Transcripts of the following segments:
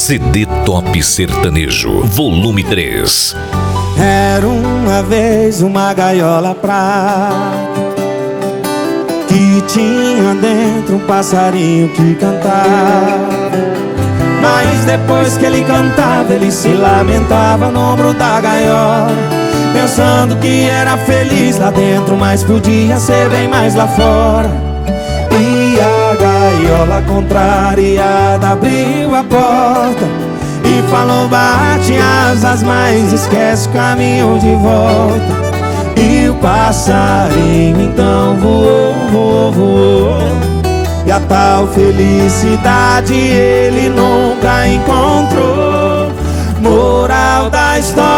CD Top Sertanejo, volume 3. Era uma vez uma gaiola prata que tinha dentro um passarinho que cantava. Mas depois que ele cantava, ele se lamentava no ombro da gaiola, pensando que era feliz lá dentro, mas podia ser bem mais lá fora. E a gaiola contrariada abriu a porta e falou: bate asas, mas esquece o caminho de volta. E o passarinho então voou, voou, voou, e a tal felicidade ele nunca encontrou. Moral da história: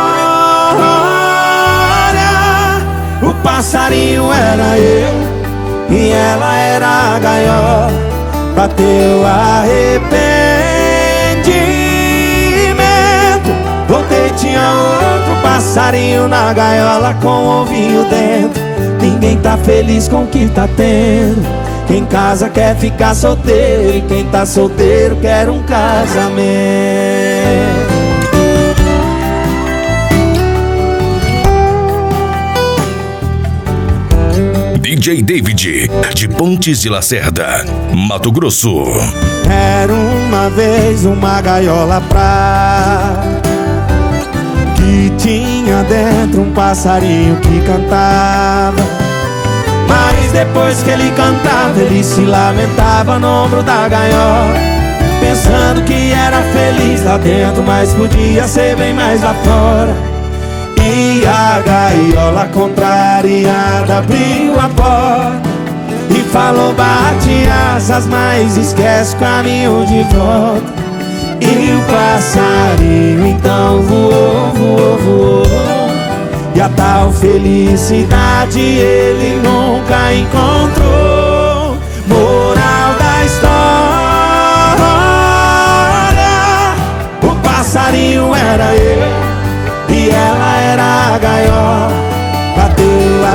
o passarinho era eu e ela era a gaiola. Bateu arrependimento, voltei, tinha outro passarinho na gaiola com o ovinho dentro. Ninguém tá feliz com o que tá tendo. Quem casa quer ficar solteiro, e quem tá solteiro quer um casamento. DJ David, de Pontes de Lacerda, Mato Grosso. Era uma vez uma gaiola prata que tinha dentro um passarinho que cantava. Mas depois que ele cantava, ele se lamentava no ombro da gaiola, pensando que era feliz lá dentro, mas podia ser bem mais lá fora. E a gaiola contrariada abriu a porta e falou: bate asas, mas esquece o caminho de volta. E o passarinho então voou, voou, voou, e a tal felicidade ele nunca encontrou. Moral da história: o passarinho era eu e ela era a gaiola. Bateu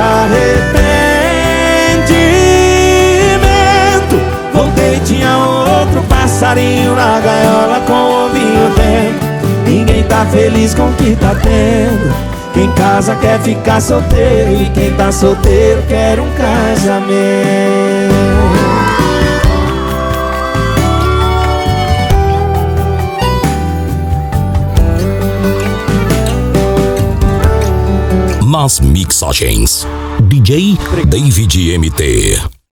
arrependimento, voltei, tinha outro passarinho na gaiola com o ovinho dentro. Ninguém tá feliz com o que tá tendo. Quem casa quer ficar solteiro, e quem tá solteiro quer um casamento. Nas mixagens, DJ David MT.